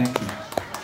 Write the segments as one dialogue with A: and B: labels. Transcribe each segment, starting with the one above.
A: Thank you.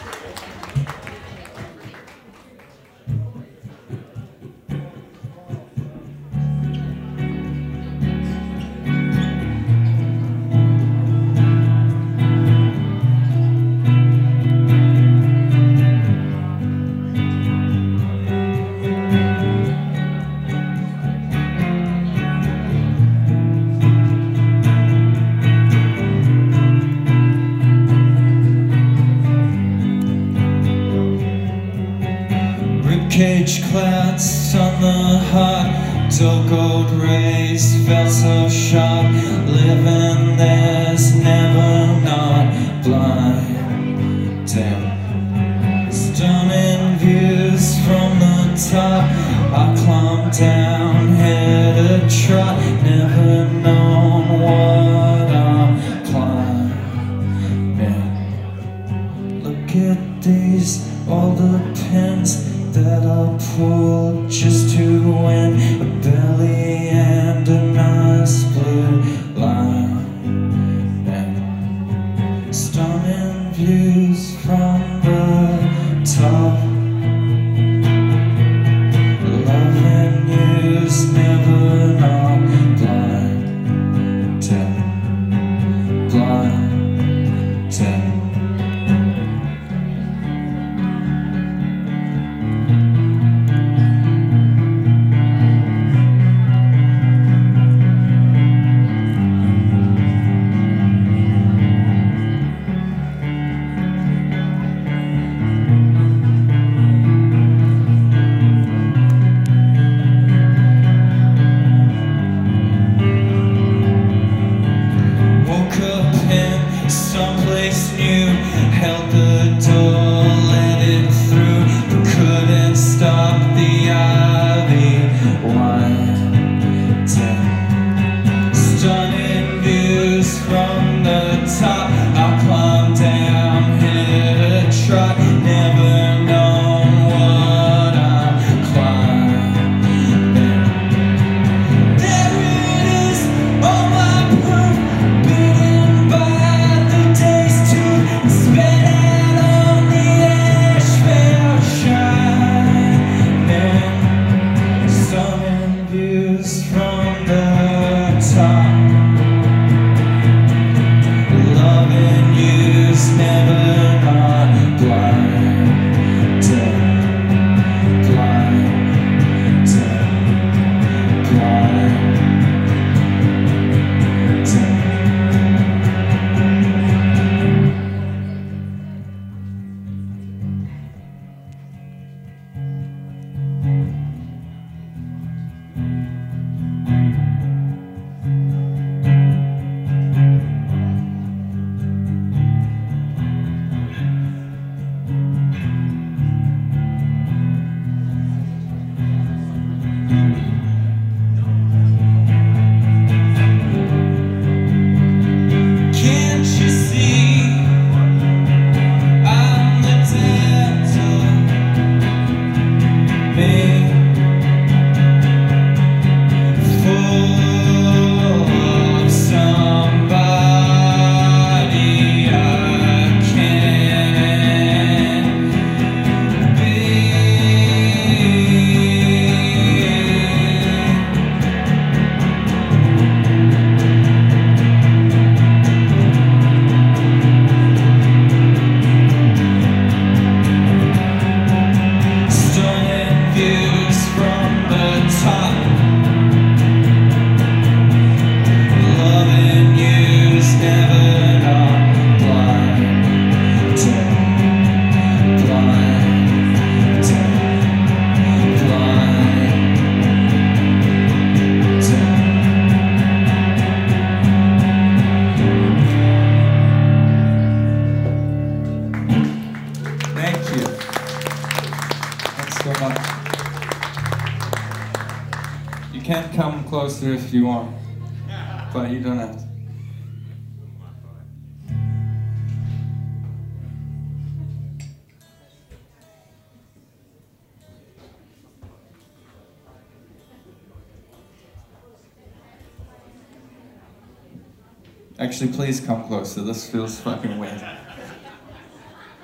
A: Cage clouds on the hot, dull gold rays felt so sharp. Living there's never not blind. Damn, stunning views from the top. I climbed down, hit a trot, never known what I'm climbing. Look at these, all the pins that I pulled just to win a belly and a nice blue line. And stunning views from the top. Loving you's never not blind. Blind. Someplace new, held the door, let it through, but couldn't stop the ivy winding. Stunning views from the top. I climbed down, hit a trot, never known what I'm climbing. There it is, all my proof, beaten by You can come closer if you want, but you don't have to. Actually, please come closer. This feels fucking weird.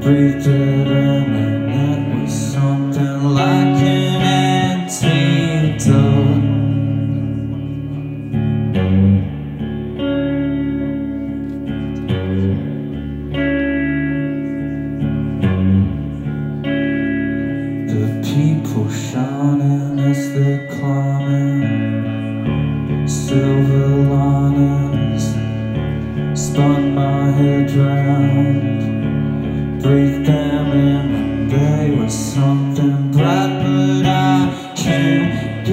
A: breathed it in, and it was something like an antidote. The people shining as they're climbing, silver linings spun my head round, breathed them in, and they were something bright, but I can't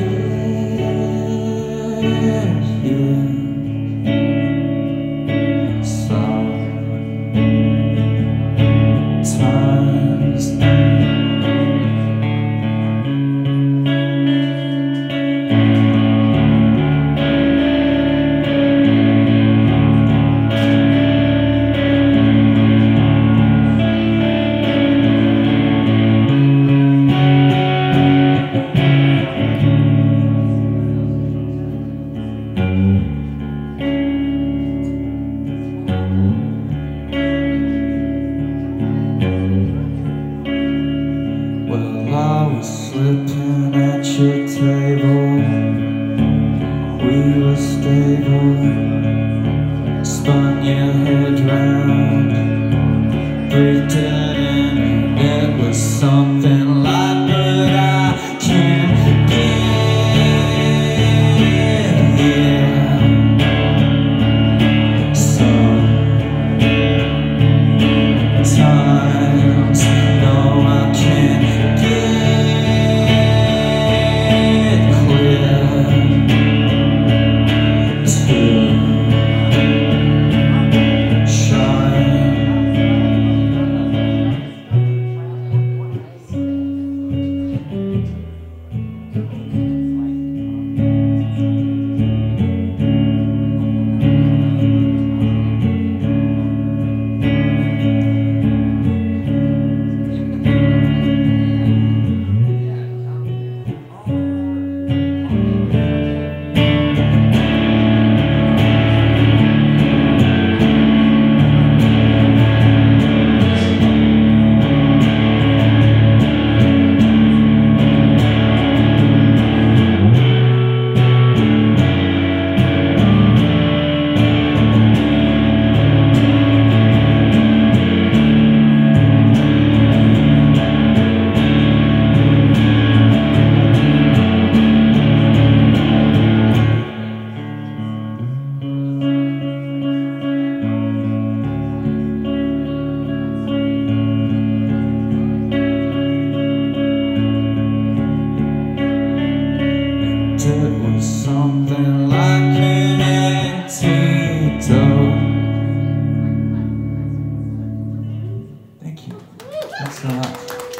A: get here. Sometimes I was slipping at your table, we were stable, spun your head round, breathed it in, and it was something like, but I can't get here. Sometimes, no, I can't something like an antidote. Thank you. Thanks so much.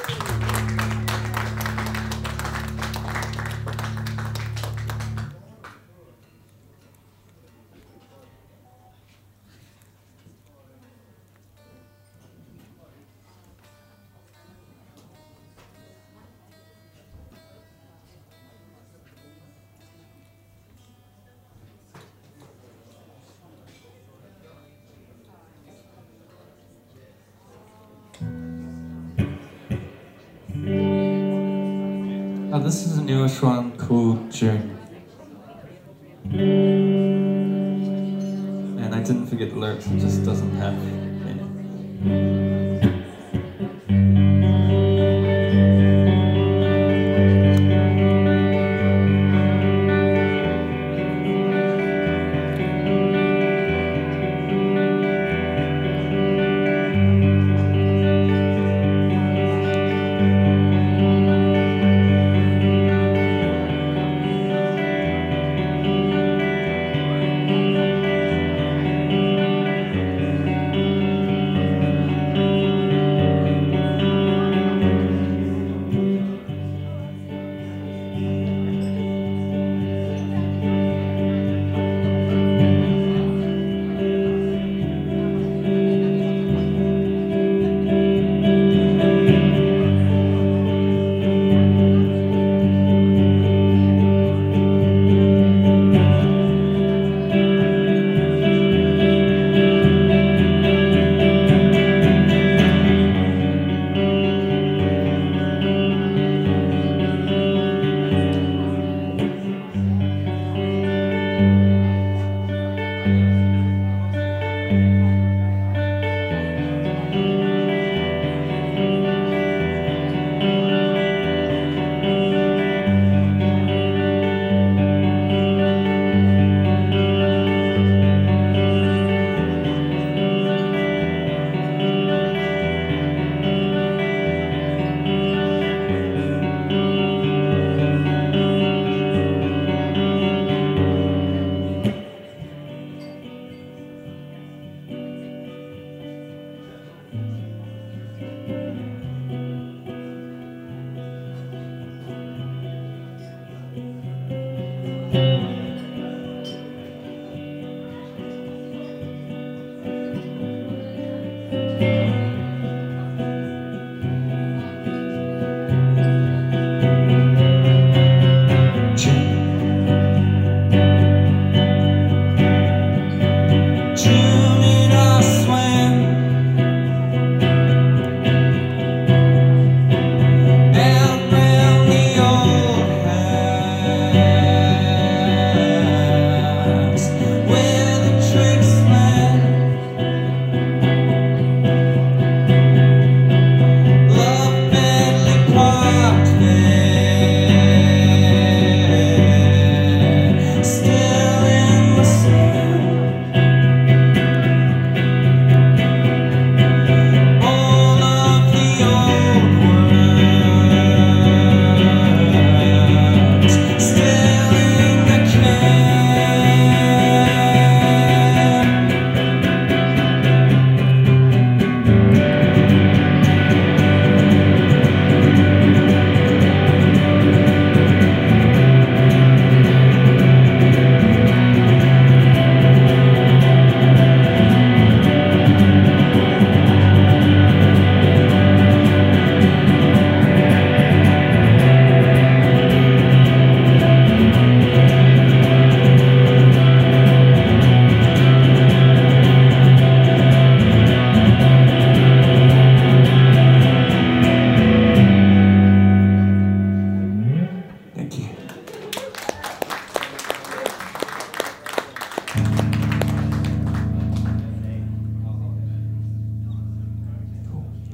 A: Oh, this is a newish one called June. And I didn't forget the lyrics, it just doesn't have any.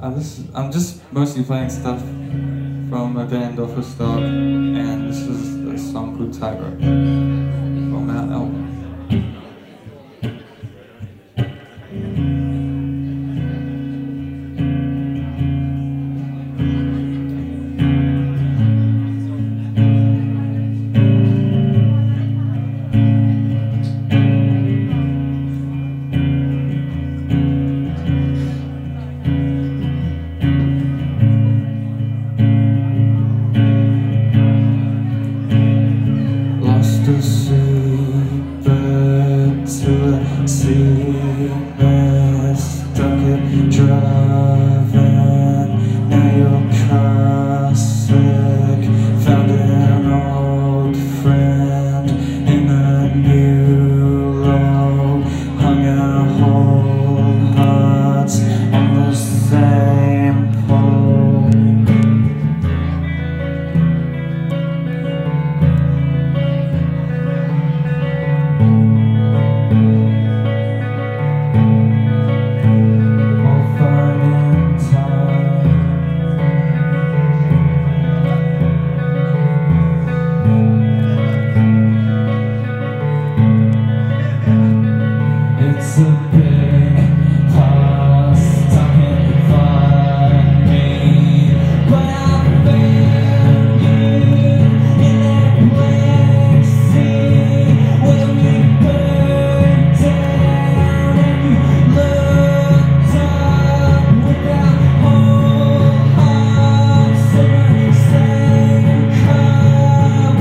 B: I'm just mostly playing stuff from a band off of Stock, and this is a song called Tightrope from that album.
A: Lost a seabed to a seabed, stuck it driving. Now you're classic. Found an old friend in a new low. Hung our whole hearts on the same pole. It's a big past, I can't find me, but I found you in that black sea when we burned down and you looked up with our whole hearts in the same cup.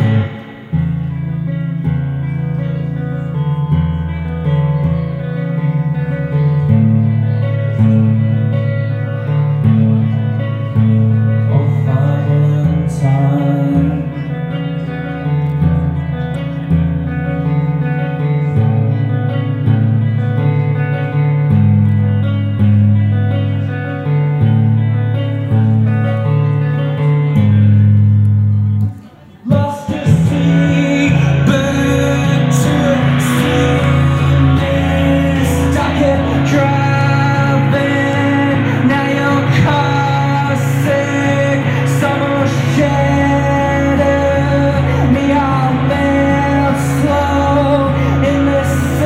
A: Lost a seabed to a seamless, stuck it driving. Now your car's sick, summer shattered. Me, I'll melt slow in this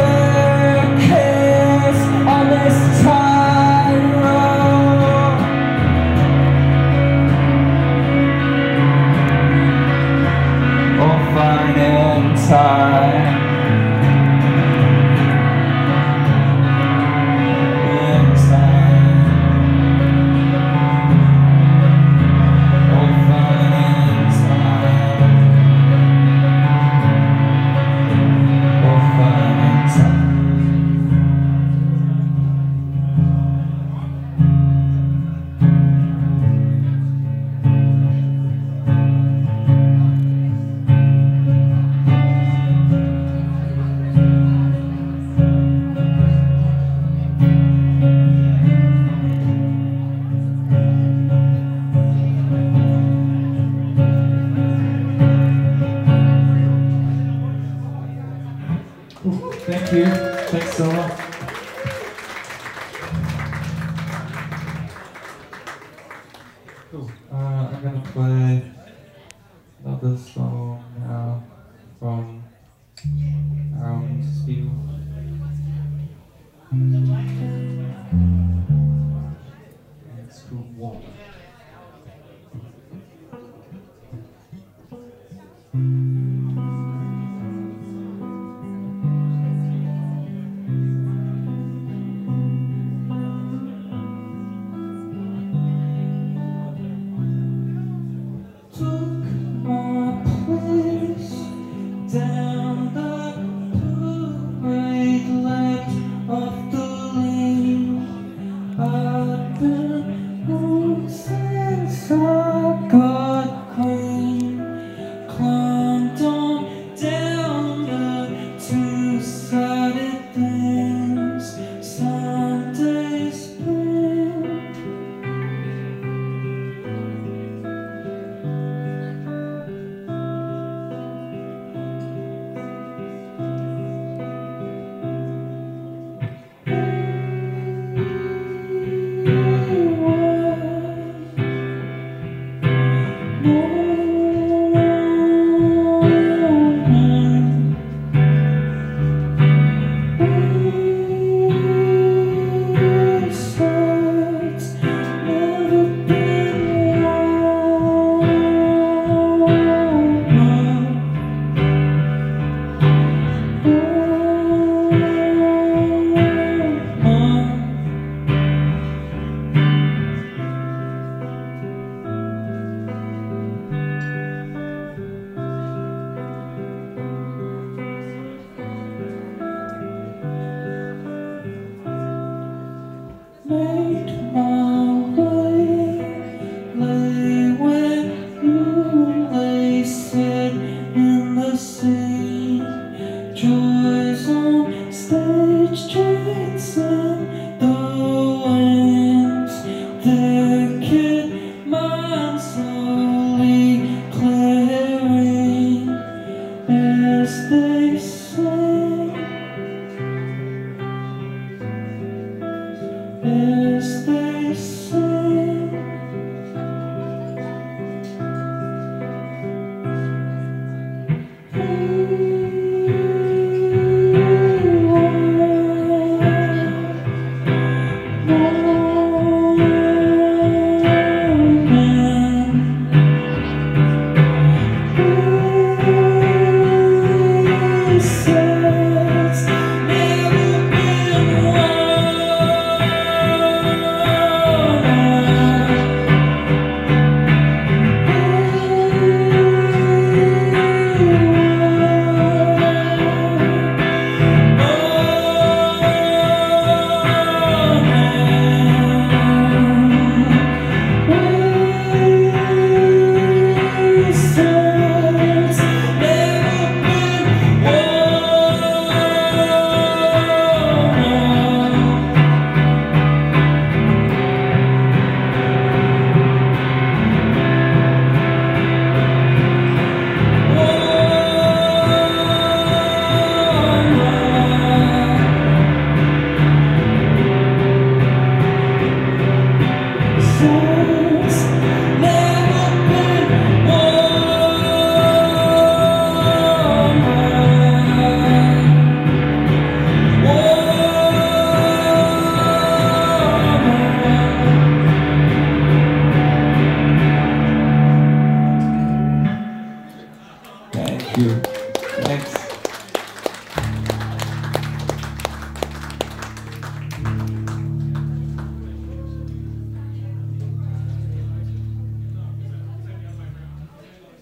A: circus on this tightrope. All fine in time. In time. All fine in time. All fine in time. Thank you. Thanks so much. Cool. I'm gonna play another song now from Steel. It's called Walk. Took my place down the parade, left off the lane. I've been on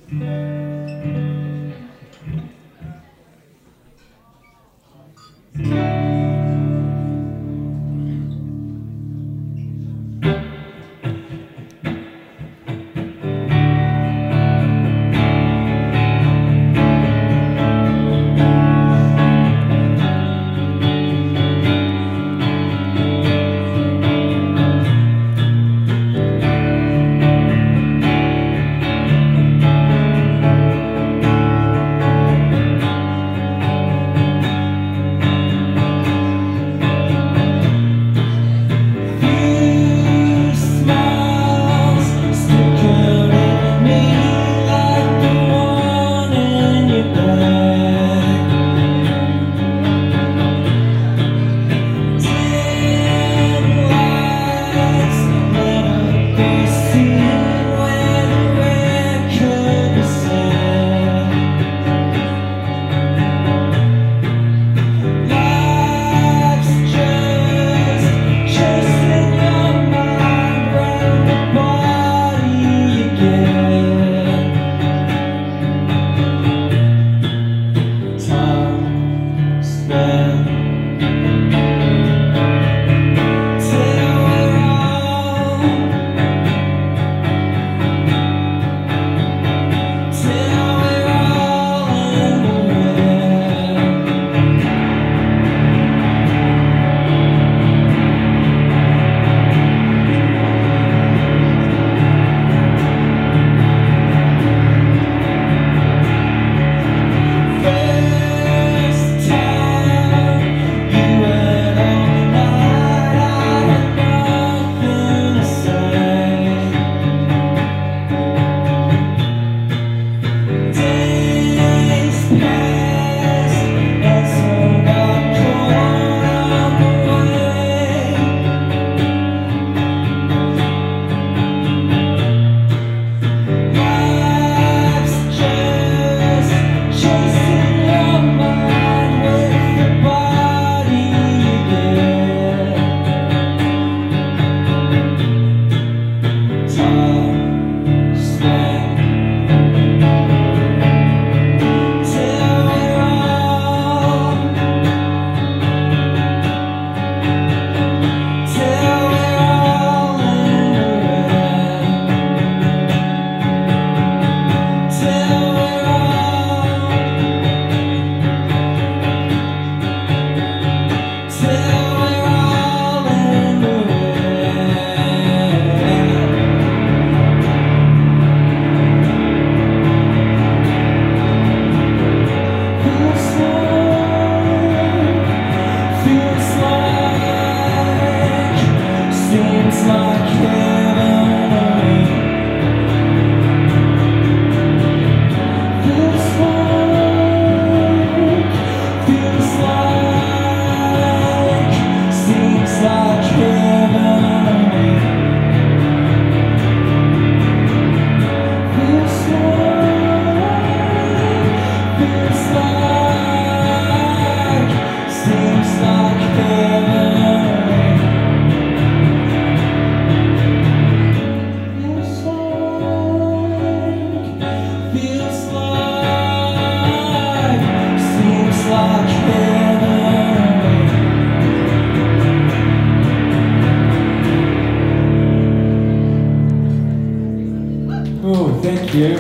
B: Thank you.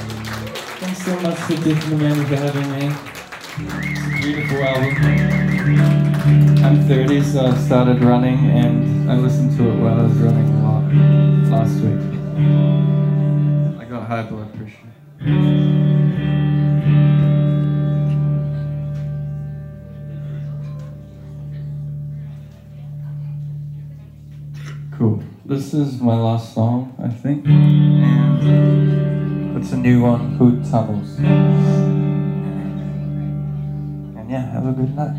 B: Thanks so much to Different Men for having me. It's a beautiful album. I'm 30, so I started running and I listened to it while I was running a lot last week. I got high blood pressure. Cool. This is my last song, I think, and it's a new one called Tunnels. And yeah, have a good night.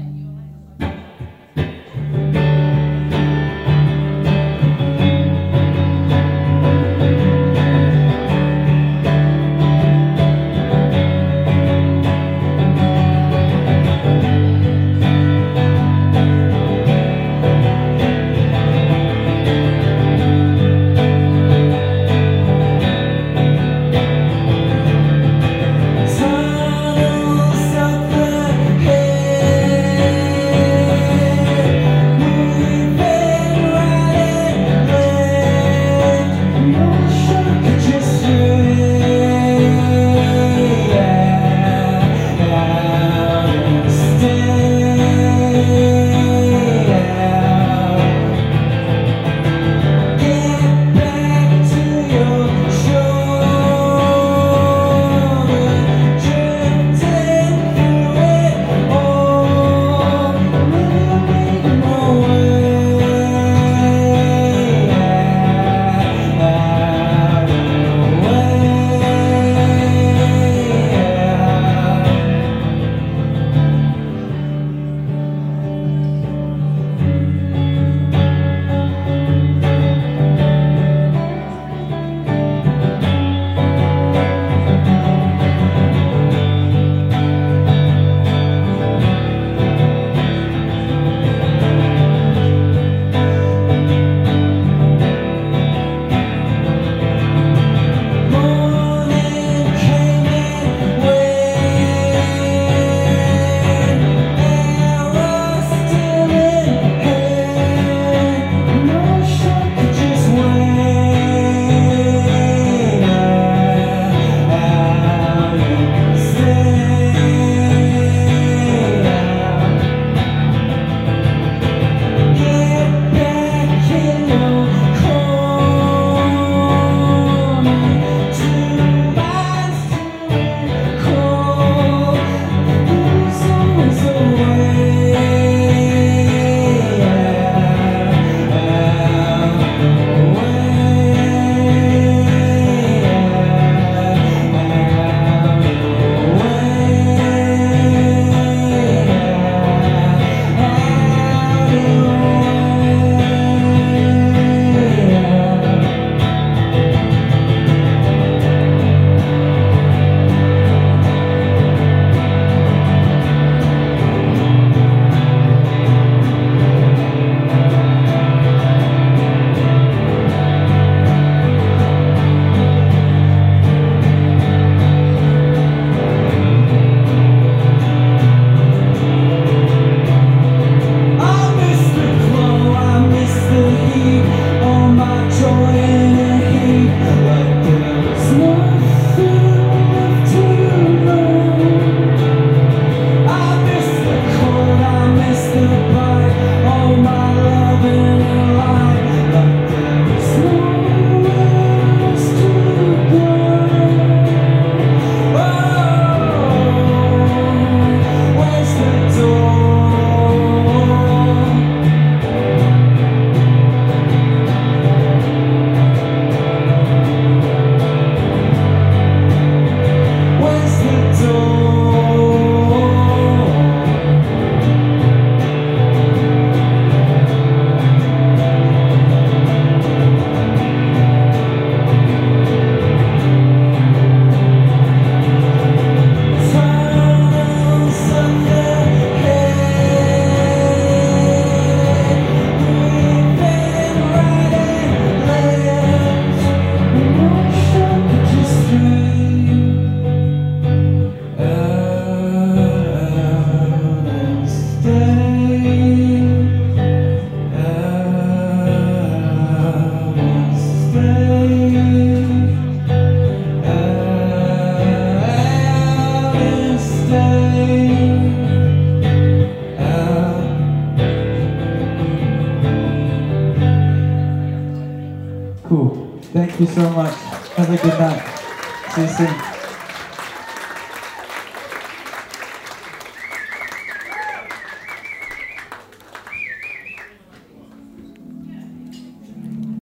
B: Thank you so much. Have a good night. See you soon.